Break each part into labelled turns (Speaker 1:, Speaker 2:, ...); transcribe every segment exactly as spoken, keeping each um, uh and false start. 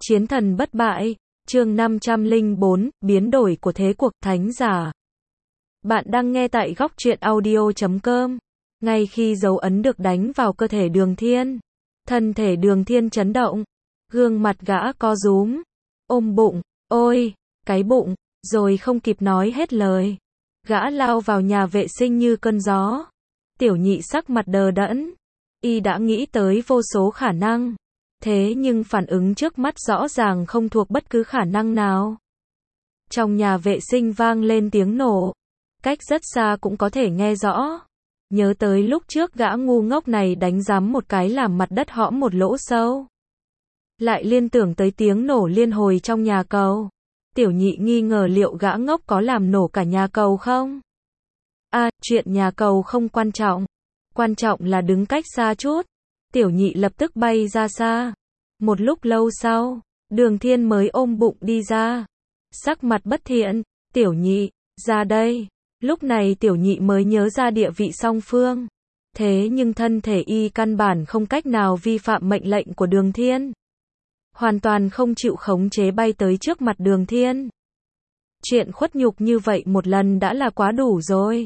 Speaker 1: Chiến thần bất bại, chương năm trăm lẻ bốn, biến đổi của thế cuộc thánh giả. Bạn đang nghe tại góc truyện audio chấm com. Ngay khi dấu ấn được đánh vào cơ thể Đường Thiên, thân thể Đường Thiên chấn động, gương mặt gã co rúm, ôm bụng, ôi, cái bụng, rồi không kịp nói hết lời. Gã lao vào nhà vệ sinh như cơn gió. Tiểu Nhị sắc mặt đờ đẫn, y đã nghĩ tới vô số khả năng. Thế nhưng phản ứng trước mắt rõ ràng không thuộc bất cứ khả năng nào. Trong nhà vệ sinh vang lên tiếng nổ, cách rất xa cũng có thể nghe rõ. Nhớ tới lúc trước gã ngu ngốc này đánh giám một cái làm mặt đất hõm một lỗ sâu. Lại liên tưởng tới tiếng nổ liên hồi trong nhà cầu. Tiểu Nhị nghi ngờ liệu gã ngốc có làm nổ cả nhà cầu không? À, chuyện nhà cầu không quan trọng. Quan trọng là đứng cách xa chút. Tiểu Nhị lập tức bay ra xa. Một lúc lâu sau, Đường Thiên mới ôm bụng đi ra. Sắc mặt bất thiện, Tiểu Nhị, ra đây. Lúc này Tiểu Nhị mới nhớ ra địa vị song phương. Thế nhưng thân thể y căn bản không cách nào vi phạm mệnh lệnh của Đường Thiên. Hoàn toàn không chịu khống chế bay tới trước mặt Đường Thiên. Chuyện khuất nhục như vậy một lần đã là quá đủ rồi.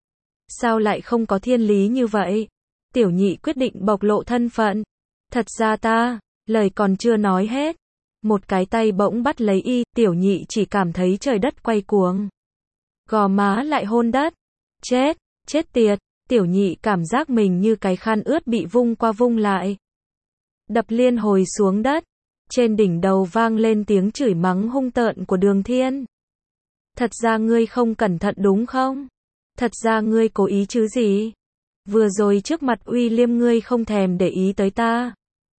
Speaker 1: Sao lại không có thiên lý như vậy? Tiểu Nhị quyết định bộc lộ thân phận. Thật ra ta, lời còn chưa nói hết. Một cái tay bỗng bắt lấy y, Tiểu Nhị chỉ cảm thấy trời đất quay cuồng. Gò má lại hôn đất. Chết, chết tiệt, Tiểu Nhị cảm giác mình như cái khăn ướt bị vung qua vung lại. Đập liên hồi xuống đất. Trên đỉnh đầu vang lên tiếng chửi mắng hung tợn của Đường Thiên. Thật ra ngươi không cẩn thận đúng không? Thật ra ngươi cố ý chứ gì? Vừa rồi trước mặt Uy Liêm ngươi không thèm để ý tới ta.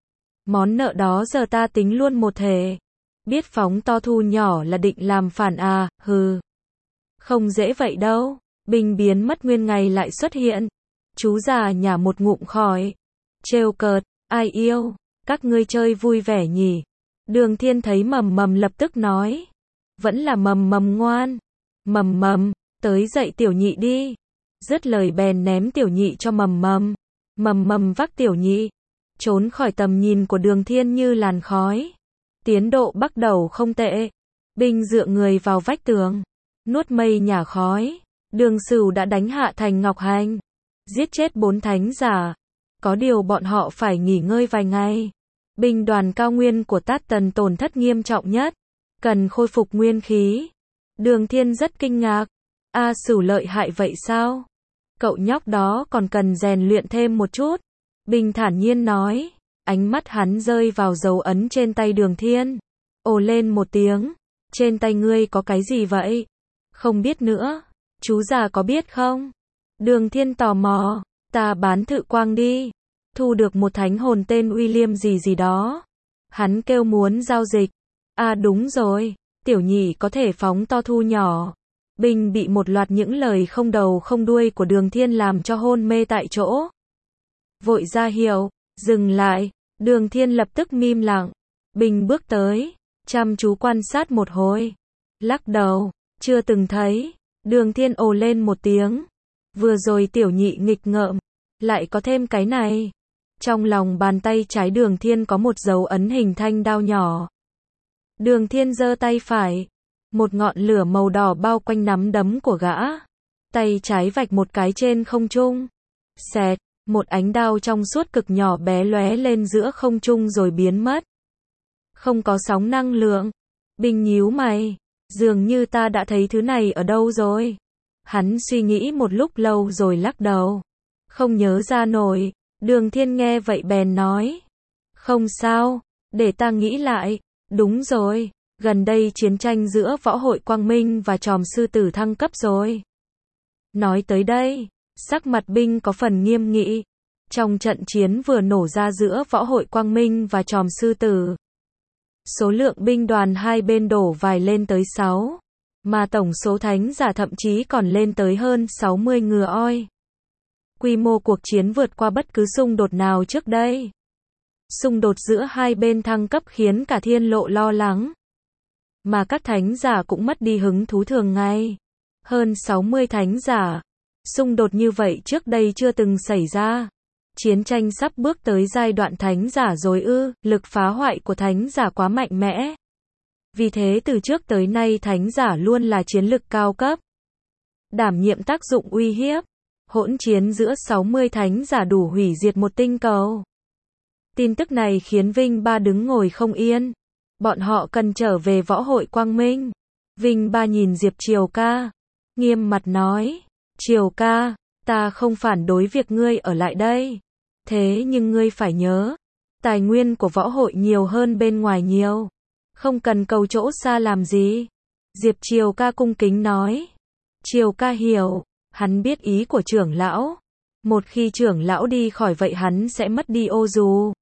Speaker 1: Món nợ đó giờ ta tính luôn một thể. Biết phóng to thu nhỏ là định làm phản à, hừ. Không dễ vậy đâu. Bình biến mất nguyên ngày lại xuất hiện. Chú già nhả một ngụm khói. Trêu cợt, ai yêu, các ngươi chơi vui vẻ nhỉ. Đường Thiên thấy Mầm Mầm lập tức nói. Vẫn là Mầm Mầm ngoan. Mầm Mầm, tới dậy Tiểu Nhị đi. Dứt lời bèn ném Tiểu Nhị cho Mầm Mầm. Mầm Mầm vác Tiểu Nhị, trốn khỏi tầm nhìn của Đường Thiên như làn khói. Tiến độ bắt đầu không tệ. Binh dựa người vào vách tường, nuốt mây nhả khói. Đường Sửu đã đánh hạ thành Ngọc Hành, giết chết bốn thánh giả. Có điều bọn họ phải nghỉ ngơi vài ngày. Binh đoàn cao nguyên của Tát Tần tổn thất nghiêm trọng nhất, cần khôi phục nguyên khí. Đường Thiên rất kinh ngạc. A Sửu lợi hại vậy sao? Cậu nhóc đó còn cần rèn luyện thêm một chút. Bình thản nhiên nói. Ánh mắt hắn rơi vào dấu ấn trên tay Đường Thiên. Ồ lên một tiếng. Trên tay ngươi có cái gì vậy? Không biết nữa. Chú già có biết không? Đường Thiên tò mò. Ta bán thự quang đi. Thu được một thánh hồn tên William gì gì đó. Hắn kêu muốn giao dịch. À đúng rồi. Tiểu Nhị có thể phóng to thu nhỏ. Bình bị một loạt những lời không đầu không đuôi của Đường Thiên làm cho hôn mê tại chỗ. Vội ra hiệu, dừng lại. Đường Thiên lập tức mím lặng. Bình bước tới, chăm chú quan sát một hồi. Lắc đầu, chưa từng thấy. Đường Thiên ồ lên một tiếng. Vừa rồi Tiểu Nhị nghịch ngợm, lại có thêm cái này. Trong lòng bàn tay trái Đường Thiên có một dấu ấn hình thanh đao nhỏ. Đường Thiên giơ tay phải. Một ngọn lửa màu đỏ bao quanh nắm đấm của gã. Tay trái vạch một cái trên không trung. Xẹt, một ánh đao trong suốt cực nhỏ bé lóe lên giữa không trung rồi biến mất. Không có sóng năng lượng. Bình nhíu mày. Dường như ta đã thấy thứ này ở đâu rồi. Hắn suy nghĩ một lúc lâu rồi lắc đầu. Không nhớ ra nổi. Đường Thiên nghe vậy bèn nói. Không sao, để ta nghĩ lại. Đúng rồi. Gần đây chiến tranh giữa Võ hội Quang Minh và Tròm Sư Tử thăng cấp rồi. Nói tới đây, sắc mặt Binh có phần nghiêm nghị. Trong trận chiến vừa nổ ra giữa Võ hội Quang Minh và Tròm Sư Tử, số lượng binh đoàn hai bên đổ vài lên tới sáu, mà tổng số thánh giả thậm chí còn lên tới hơn sáu mươi ngựa oi. Quy mô cuộc chiến vượt qua bất cứ xung đột nào trước đây. Xung đột giữa hai bên thăng cấp khiến cả thiên lộ lo lắng. Mà các thánh giả cũng mất đi hứng thú thường ngày. Hơn sáu mươi thánh giả. Xung đột như vậy trước đây chưa từng xảy ra. Chiến tranh sắp bước tới giai đoạn thánh giả rồi ư, lực phá hoại của thánh giả quá mạnh mẽ. Vì thế từ trước tới nay thánh giả luôn là chiến lực cao cấp, đảm nhiệm tác dụng uy hiếp. Hỗn chiến giữa sáu mươi thánh giả đủ hủy diệt một tinh cầu. Tin tức này khiến Vinh Ba đứng ngồi không yên. Bọn họ cần trở về võ hội Quang Minh. Vinh Ba nhìn Diệp Triều Ca, nghiêm mặt nói, Triều Ca, ta không phản đối việc ngươi ở lại đây. Thế nhưng ngươi phải nhớ, tài nguyên của võ hội nhiều hơn bên ngoài nhiều. Không cần cầu chỗ xa làm gì. Diệp Triều Ca cung kính nói. Triều Ca hiểu, hắn biết ý của trưởng lão. Một khi trưởng lão đi khỏi vậy hắn sẽ mất đi ô dù.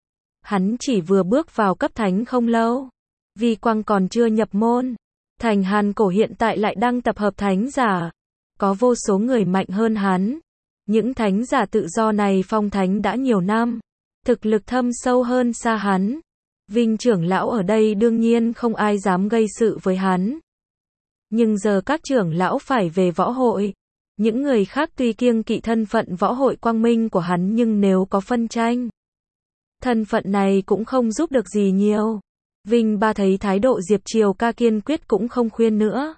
Speaker 1: Hắn chỉ vừa bước vào cấp thánh không lâu. Vi Quang còn chưa nhập môn. Thành Hàn Cổ hiện tại lại đang tập hợp thánh giả. Có vô số người mạnh hơn hắn. Những thánh giả tự do này phong thánh đã nhiều năm. Thực lực thâm sâu hơn xa hắn. Vinh trưởng lão ở đây đương nhiên không ai dám gây sự với hắn. Nhưng giờ các trưởng lão phải về võ hội. Những người khác tuy kiêng kỵ thân phận võ hội Quang Minh của hắn nhưng nếu có phân tranh, thân phận này cũng không giúp được gì nhiều. Vinh Ba thấy thái độ Diệp Triều Ca kiên quyết cũng không khuyên nữa.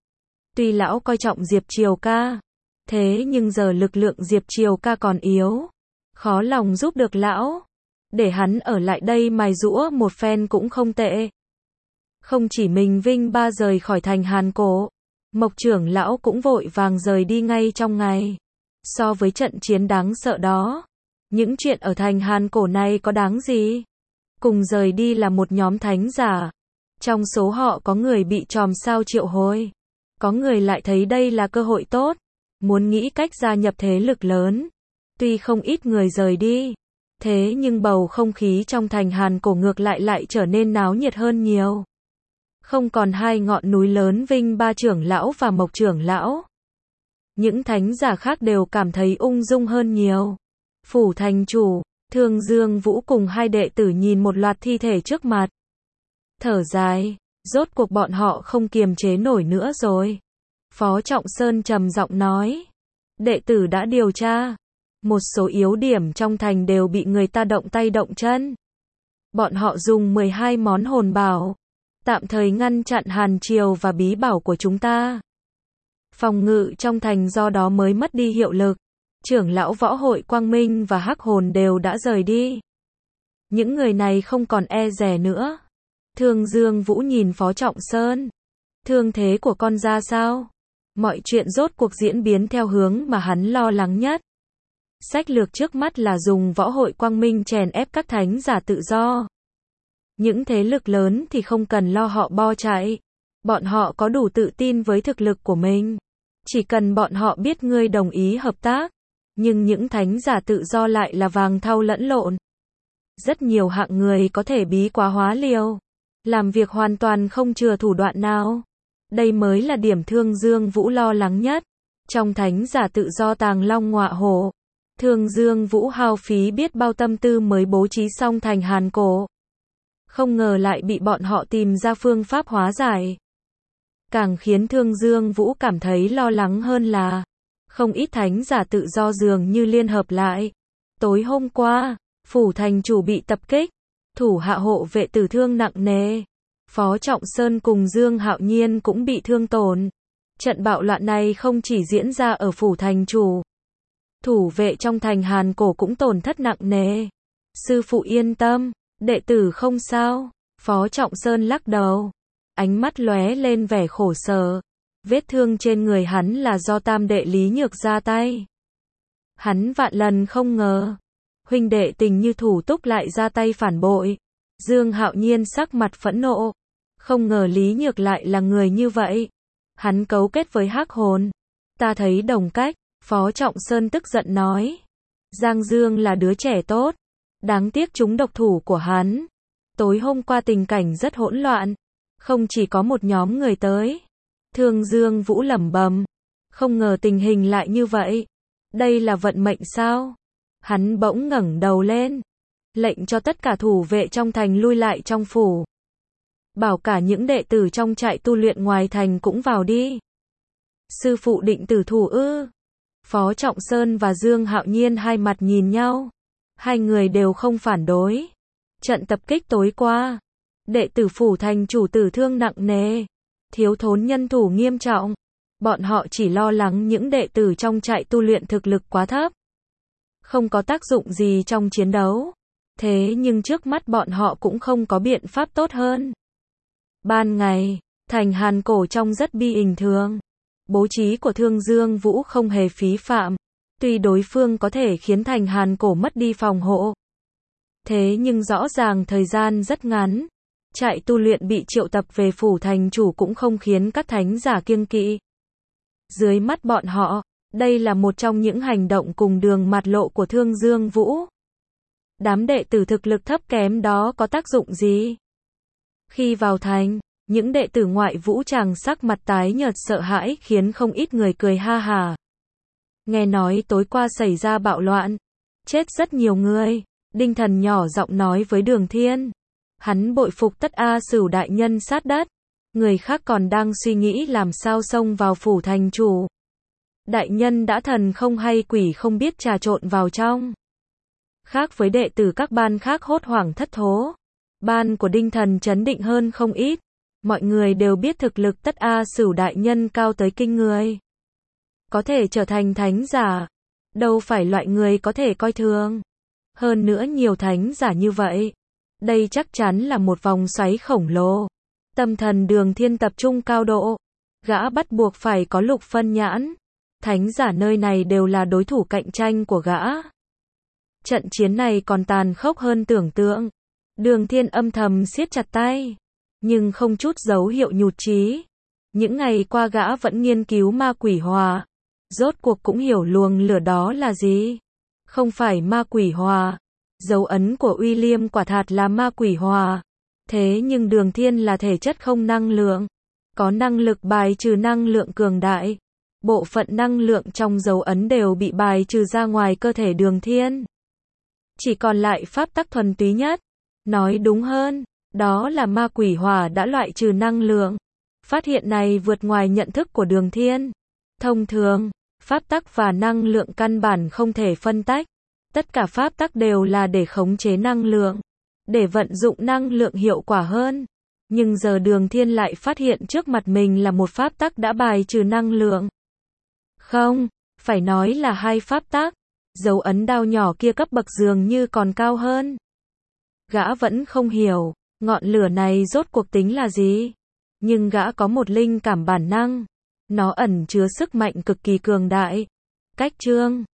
Speaker 1: Tuy lão coi trọng Diệp Triều Ca, thế nhưng giờ lực lượng Diệp Triều Ca còn yếu. Khó lòng giúp được lão. Để hắn ở lại đây mài giũa một phen cũng không tệ. Không chỉ mình Vinh Ba rời khỏi thành Hàn Cổ, Mộc trưởng lão cũng vội vàng rời đi ngay trong ngày. So với trận chiến đáng sợ đó, những chuyện ở thành Hàn Cổ này có đáng gì? Cùng rời đi là một nhóm thánh giả. Trong số họ có người bị tròm sao triệu hồi. Có người lại thấy đây là cơ hội tốt, muốn nghĩ cách gia nhập thế lực lớn. Tuy không ít người rời đi, thế nhưng bầu không khí trong thành Hàn Cổ ngược lại lại trở nên náo nhiệt hơn nhiều. Không còn hai ngọn núi lớn Vinh Ba trưởng lão và Mộc trưởng lão. Những thánh giả khác đều cảm thấy ung dung hơn nhiều. Phủ thành chủ, Thương Dương Vũ cùng hai đệ tử nhìn một loạt thi thể trước mặt. Thở dài, rốt cuộc bọn họ không kiềm chế nổi nữa rồi. Phó Trọng Sơn trầm giọng nói. Đệ tử đã điều tra. Một số yếu điểm trong thành đều bị người ta động tay động chân. Bọn họ dùng mười hai món hồn bảo, tạm thời ngăn chặn hàn triều và bí bảo của chúng ta. Phòng ngự trong thành do đó mới mất đi hiệu lực. Trưởng lão võ hội Quang Minh và Hắc Hồn đều đã rời đi. Những người này không còn e dè nữa. Thương Dương Vũ nhìn Phó Trọng Sơn. Thương thế của con ra sao? Mọi chuyện rốt cuộc diễn biến theo hướng mà hắn lo lắng nhất. Sách lược trước mắt là dùng võ hội Quang Minh chèn ép các thánh giả tự do. Những thế lực lớn thì không cần lo họ bo chạy. Bọn họ có đủ tự tin với thực lực của mình. Chỉ cần bọn họ biết ngươi đồng ý hợp tác. Nhưng những thánh giả tự do lại là vàng thau lẫn lộn. Rất nhiều hạng người có thể bí quá hóa liều. Làm việc hoàn toàn không chừa thủ đoạn nào. Đây mới là điểm Thương Dương Vũ lo lắng nhất. Trong thánh giả tự do tàng long ngọa hổ, Thương Dương Vũ hao phí biết bao tâm tư mới bố trí xong thành Hàn Cổ. Không ngờ lại bị bọn họ tìm ra phương pháp hóa giải. Càng khiến Thương Dương Vũ cảm thấy lo lắng hơn là không ít thánh giả tự do dường như liên hợp lại. Tối hôm qua, phủ thành chủ bị tập kích, thủ hạ hộ vệ tử thương nặng nề. Phó Trọng Sơn cùng Dương Hạo Nhiên cũng bị thương tổn. Trận bạo loạn này không chỉ diễn ra ở phủ thành chủ. Thủ vệ trong thành Hàn Cổ cũng tổn thất nặng nề. Sư phụ yên tâm, đệ tử không sao. Phó Trọng Sơn lắc đầu. Ánh mắt lóe lên vẻ khổ sở. Vết thương trên người hắn là do tam đệ Lý Nhược ra tay. Hắn vạn lần không ngờ. Huynh đệ tình như thủ túc lại ra tay phản bội. Dương Hạo Nhiên sắc mặt phẫn nộ. Không ngờ Lý Nhược lại là người như vậy. Hắn cấu kết với Hắc Hồn. Ta thấy đồng cách. Phó Trọng Sơn tức giận nói. Giang Dương là đứa trẻ tốt. Đáng tiếc chúng độc thủ của hắn. Tối hôm qua tình cảnh rất hỗn loạn. Không chỉ có một nhóm người tới. Thương Dương Vũ lẩm bẩm. Không ngờ tình hình lại như vậy. Đây là vận mệnh sao? Hắn bỗng ngẩng đầu lên. Lệnh cho tất cả thủ vệ trong thành lui lại trong phủ. Bảo cả những đệ tử trong trại tu luyện ngoài thành cũng vào đi. Sư phụ định tử thủ ư? Phó Trọng Sơn và Dương Hạo Nhiên hai mặt nhìn nhau. Hai người đều không phản đối. Trận tập kích tối qua, đệ tử phủ thành chủ tử thương nặng nề, thiếu thốn nhân thủ nghiêm trọng. Bọn họ chỉ lo lắng những đệ tử trong trại tu luyện thực lực quá thấp, không có tác dụng gì trong chiến đấu. Thế nhưng trước mắt bọn họ cũng không có biện pháp tốt hơn. Ban ngày, thành Hàn Cổ trông rất bình thường. Bố trí của Thương Dương Vũ không hề phí phạm. Tuy đối phương có thể khiến thành Hàn Cổ mất đi phòng hộ, thế nhưng rõ ràng thời gian rất ngắn. Trại tu luyện bị triệu tập về phủ thành chủ cũng không khiến các thánh giả kiêng kỵ. Dưới mắt bọn họ, đây là một trong những hành động cùng đường mạt lộ của Thương Dương Vũ. Đám đệ tử thực lực thấp kém đó có tác dụng gì? Khi vào thành, những đệ tử ngoại vũ tràng sắc mặt tái nhợt sợ hãi khiến không ít người cười ha hả. Nghe nói tối qua xảy ra bạo loạn, chết rất nhiều người. Đinh Thần nhỏ giọng nói với Đường Thiên. Hắn bội phục Tất A Sửu đại nhân sát đất. Người khác còn đang suy nghĩ làm sao xông vào phủ thành chủ. Đại nhân đã thần không hay quỷ không biết trà trộn vào trong. Khác với đệ tử các ban khác hốt hoảng thất thố, ban của Đinh Thần trấn định hơn không ít. Mọi người đều biết thực lực Tất A Sửu đại nhân cao tới kinh người, có thể trở thành thánh giả, đâu phải loại người có thể coi thường. Hơn nữa nhiều thánh giả như vậy, đây chắc chắn là một vòng xoáy khổng lồ. Tâm thần Đường Thiên tập trung cao độ, gã bắt buộc phải có lục phân nhãn. Thánh giả nơi này đều là đối thủ cạnh tranh của gã. Trận chiến này còn tàn khốc hơn tưởng tượng. Đường Thiên âm thầm siết chặt tay, nhưng không chút dấu hiệu nhụt chí. Những ngày qua gã vẫn nghiên cứu ma quỷ hòa, rốt cuộc cũng hiểu luồng lửa đó là gì. Không phải ma quỷ hòa, dấu ấn của William quả thật là ma quỷ hòa. Thế nhưng Đường Thiên là thể chất không năng lượng, có năng lực bài trừ năng lượng cường đại. Bộ phận năng lượng trong dấu ấn đều bị bài trừ ra ngoài cơ thể Đường Thiên. Chỉ còn lại pháp tắc thuần túy nhất. Nói đúng hơn, đó là ma quỷ hỏa đã loại trừ năng lượng. Phát hiện này vượt ngoài nhận thức của Đường Thiên. Thông thường, pháp tắc và năng lượng căn bản không thể phân tách. Tất cả pháp tắc đều là để khống chế năng lượng, để vận dụng năng lượng hiệu quả hơn. Nhưng giờ Đường Thiên lại phát hiện trước mặt mình là một pháp tắc đã bài trừ năng lượng. Không, phải nói là hai pháp tắc. Dấu ấn đao nhỏ kia cấp bậc dường như còn cao hơn. Gã vẫn không hiểu, ngọn lửa này rốt cuộc tính là gì. Nhưng gã có một linh cảm bản năng. Nó ẩn chứa sức mạnh cực kỳ cường đại. Cách chương